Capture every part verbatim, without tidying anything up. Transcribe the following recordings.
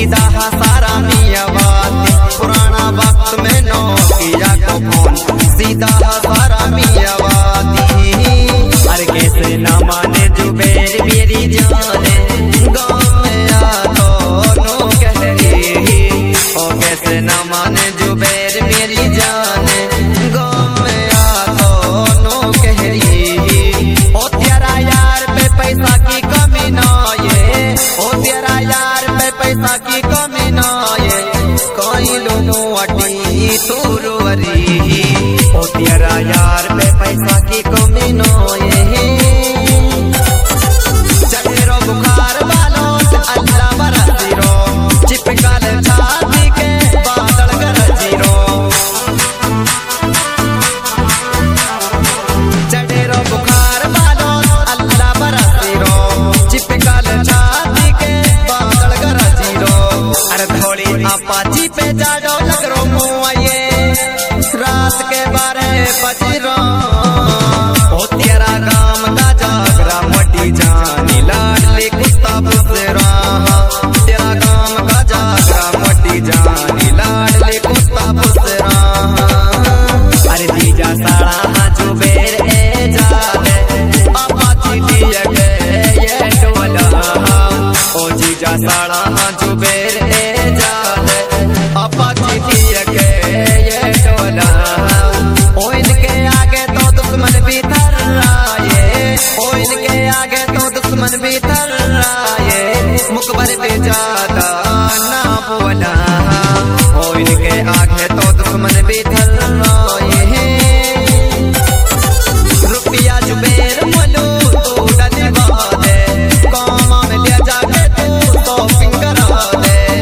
सीधा सारा मियावाती पुराना वक्त में नोकिया को फोन सीधा सारा मियावाती। अरे कैसे न माने जुबेर मेरी जाने गाँव में आ दोनों कह रही। ओ कैसे न माने जुबेर मेरी जाने गाँव में आ दोनों कह रही। ओ तेरा यार पे पैसा की कमी ना ये, ओ तेरा यार पे पैसा की कमी ना ये, कोई लोनो अटी तू रोरी। ओ तेरा यार पे पैसा की कमी ना ये, चढ़ेरो बुखार वालों से अल्लाह बरसी रो, चिपकाल छाती के बादल गरजी रो। चढ़ेरो बुखार वालों से अल्लाह बरसी रो, चिपकाल छाती के बादल गरजी रो। अरे थोड़ी अपाची पे जाडो लग रो मुआ ये, रात के बारह बज रो। ओ तेरा गाम का जागरा मोटी जानी लाडली कुत्ता बुसरा, तेरा गाम का जागरा मोटी जानी लाडली कुत्ता बुसरा। अरे जीजा साड़ा जुबेर ए जाले अपाची दिया के ये टोला। ओ जीजा साड़ा जुबेर ए जाले अपाची दिया के ये टोला। ओ इनके आगे तो दुश्मन भी थर्राए, ओ इनके आगे तो दुश्मन भी थर्राए, मुकबर पे ज्यादा ना बोला। ओ इनके आगे तो दुश्मन भी थर्राए। रुपया जुबेर बोलो तू डलवा दे, कामा में ले जाके तू शॉपिंग करा दे।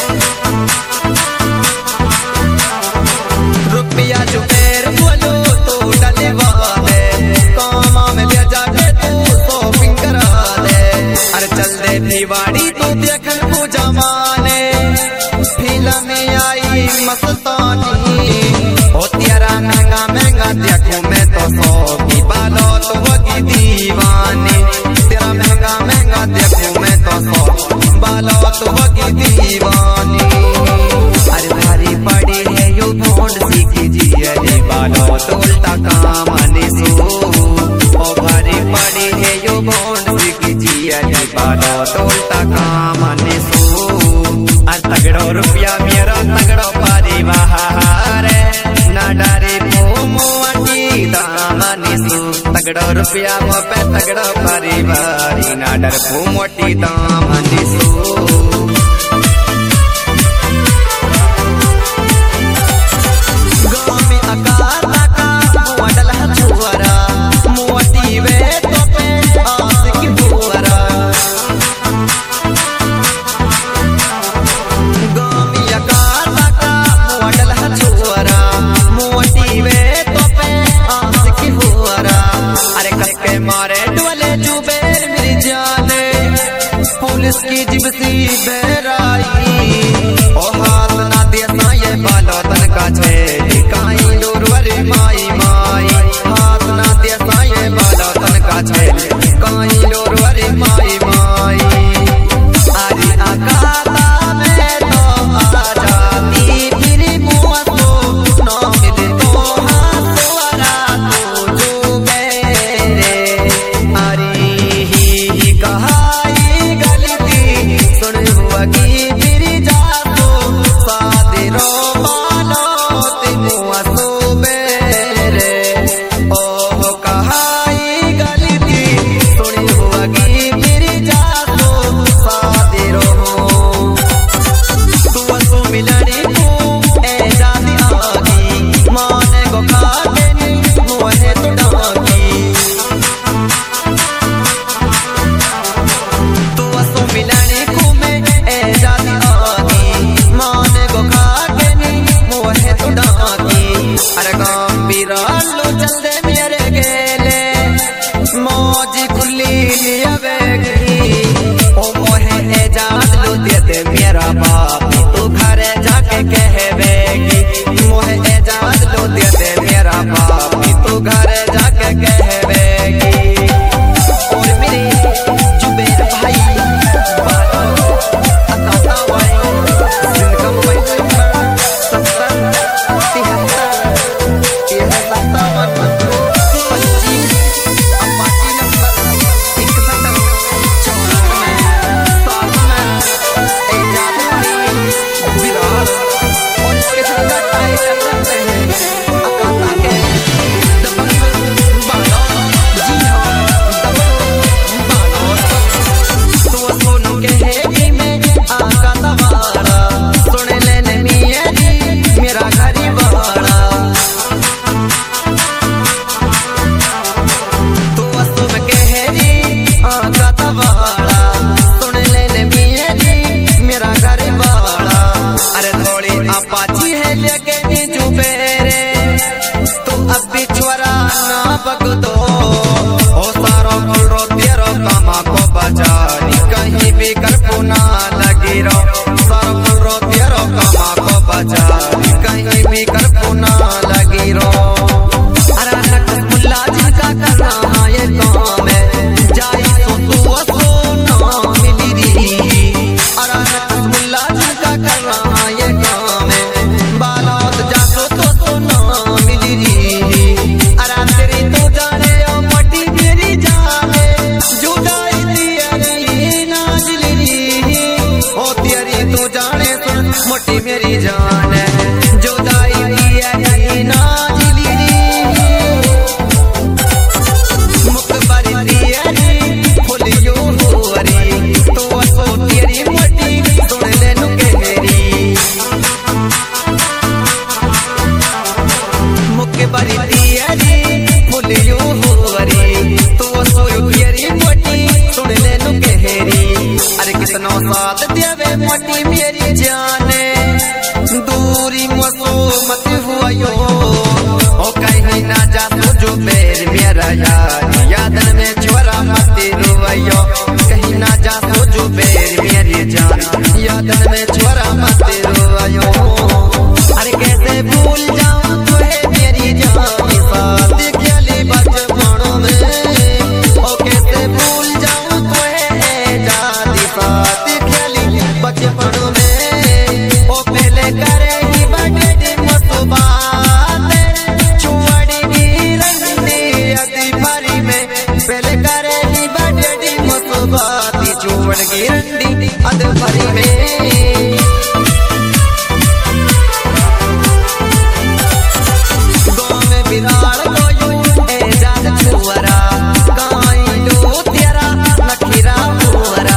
रुपया जुबेर बोलो तू डलवा दे, कामा में ले जाके तू शॉपिंग करा दे। अरे चल दे दिवाड़ी तू देखन पूजा माने, फिल्म में आई मस्तानी। ओ तेरा महंगा महंगा देखूं मैं तो सौ की बालो तो वगी दीवानी। तेरा महंगा महंगा देखूं मैं तो सौ बालो तो वगी दीवानी। अरे भारी पड़ी है यू भोंड सीखी जी, अरे बालो तो उल्टा काम निसू। ओ भारी पड़ी है यू भोंड सीखी जी, अरे बालो तो उल्टा काम निसू। अरे तगड़ो रुपया मेरा तगड़ो परिवार, ना डरे मुआटी दामनिसू। तगड़ो रुपया मो पे तगड़ो परिवार, ना डर मोटी दामनिसू। गामी आकार का मुअडल छुअरा, मुअटी वे तो पे आस की बुअरा। गामी आकार का मुअडल छुअरा, मुअटी वे तो पे आस की बुअरा। अरे करके मारे डोले जुबेर मेरी जाने, पुलिस की जिब लगी रो सरपुर रो तेरो कमा को बचा कहीं भी कर पुना लगी रो अरे मुल्ला जिनका करना ये काम है जाई सो तू सो ना मिली री अरे मुल्ला जिनका करना ये काम है बालौत जासो तो सो ना मिली री अरे तेरी तो जाने ओ मटी मेरी जाने जुदाई तेरी नाजली री ओ तेरी तो जाने सुन मोटी मेरी जान है जुदाई तेरी नाजली री मुकबरी तेरी फुलियो होरी तो सो तेरी मोटी सुन ले नु केरी मुकबरी तेरी फुलियो होरी तो सो तेरी मोटी सुन ले नु केरी अरे कितनो साथ देवे मोटी मेरी जाने दूरी मसो मत हुआ यो ओ कहीं ना जा जो बेर मेरा यार यादन में छोरा मत रुवयो कहीं ना जा जो बेर मेरी जान यादन में छोरा मत रुवयो अरे कैसे भूल जाऊं तुझे मेरी जान साथ खेली बचपनों में ओ कैसे भूल जाऊं तुझे जाती साथ खेली बचपनों में ओ पहले करे ही बड़े मसुबात छुआड़ी की रंगनी अति भरी में पहले करे ही बड़े मसुबात छुअड़ की रंडी अति भरी में गाँव में बिराड़ कोयू ए जात छुअरा गाई लो तेरा नखीरा हुअरा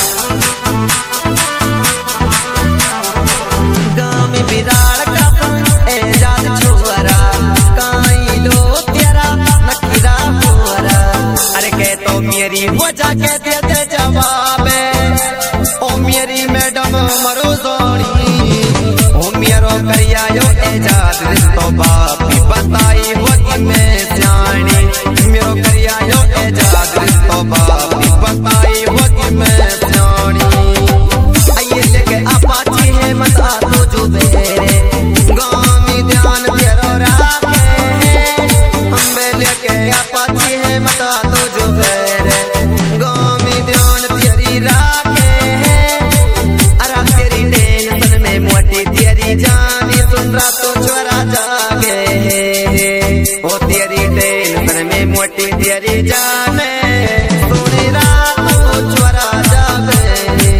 गाँव में बिराड़ का ए जात छुअरा गाई लो तेरा नखीरा हुअरा अरे कह तो मेरी वजह के दे दे जवाब ओ मेरी मैडम मरो सोनी ओ मेरो करिया यो ए जात रिश्तो बापी बताई हो कि मैं जानी मेरो करिया यो ए जात रिश्तो बापी बताई हो कि मैं जानी आइए लेके अपाची है मत तो जो बेरे गामी ध्यान तेरो राखे हम लेके अपाची है मत तो जो बेरे गामी ध्यान तेरी राखे अरे तेरी टेंशन में मोटी तेरी जानी सुन रहा तो छोरा जागे ओ तेरी टेंशन में मोटी तेरी जाने सुनी रहा तो छोरा जागे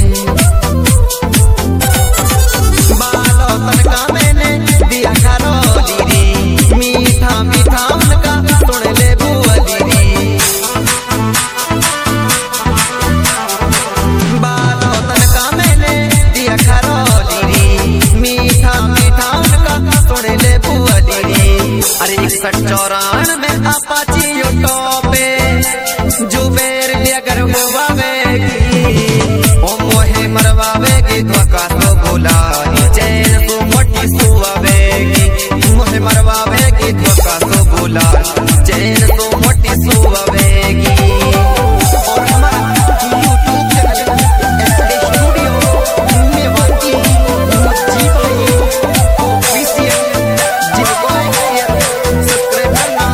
बालो तनका मैंने दिया खारो दीदी मीठा मीठा उनका सुन ले बुआ दीदी बालो तनका मैंने दिया खारो दीदी मीठा मीठा उनका सुन ले बुआ दीदी अरे इकसठ चौरान में अपाची यो टॉपे जुबेर अगर होवावेगी ओ मोहे मरवावेगी धोखा तो बोला चैन तो मोटी सुवावेगी मोहे मरवावेगी धोखा तो बोला चैन तो मोटी सुवावेगी और हमारा यूट्यूब चैनल एसडी स्टूडियो में वाकी मुझी भाई ऑफिशियल जिनको लाइक शेयर सब्सक्राइब करना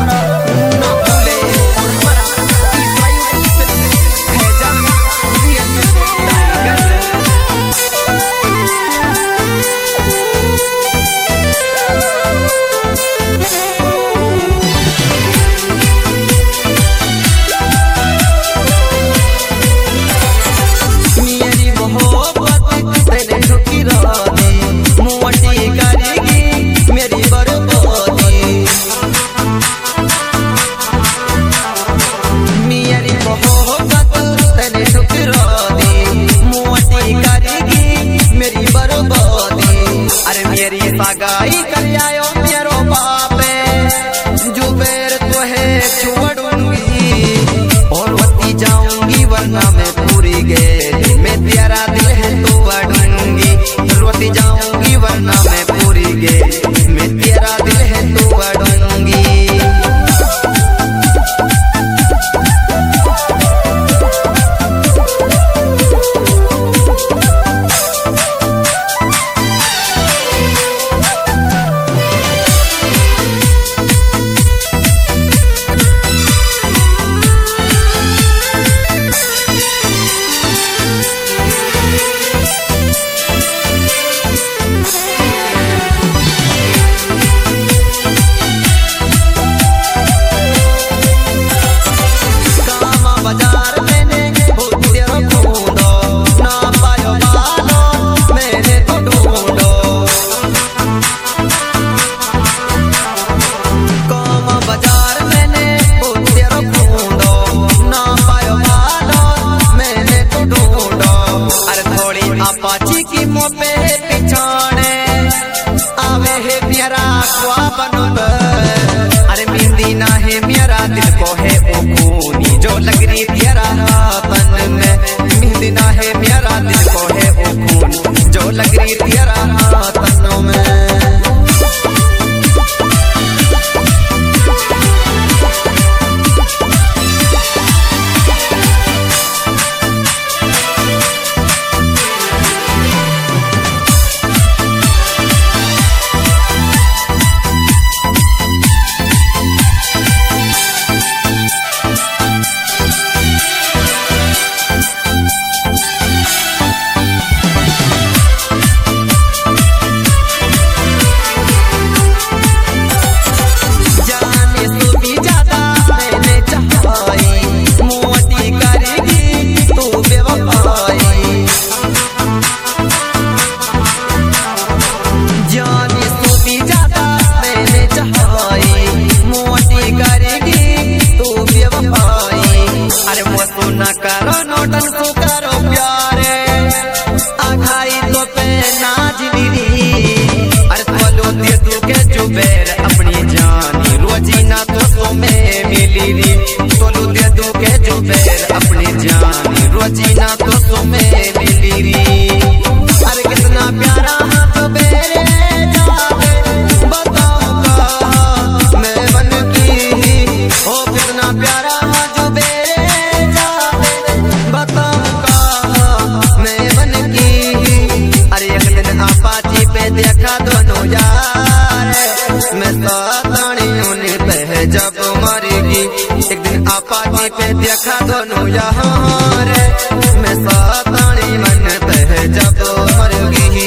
खाई तो पे नाजली अरे बोलो दे तू के जुबेर अपनी जानी रोजीना तो तुम्हें मिली री बोलो दे तू के जुबेर अपनी जानी रोजीना तो तुम्हें मिली री अरे कितना प्यारा हाथ बेरे जावे बताओ का मैं बन की ओ कितना प्यारा हाथ बेरे जावे बताओ का मैं बन की अरे एक दिन आपाची पे देखा दोनों यार मैं सातानी उन्हें पे जब मरेगी एक दिन आपाची पे देखा दोनों यार मैं सातानी मन पे जब मरेगी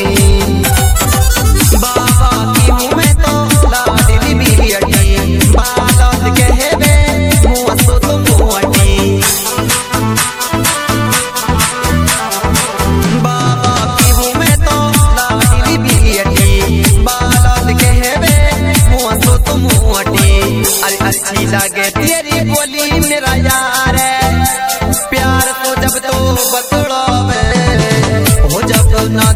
बाबा की मुँह में तो लाडली भी अटी बालत कहबे मुँह सो तो मुँह अटी बाबा की मुँह में तो लाडली भी अटी बालत कहबे मुँह सो तो मुँह अटी अरे अच्छी लगे तेरी बोली मेरा यार है प्यार को जब तो बतड़ो में हो जब ना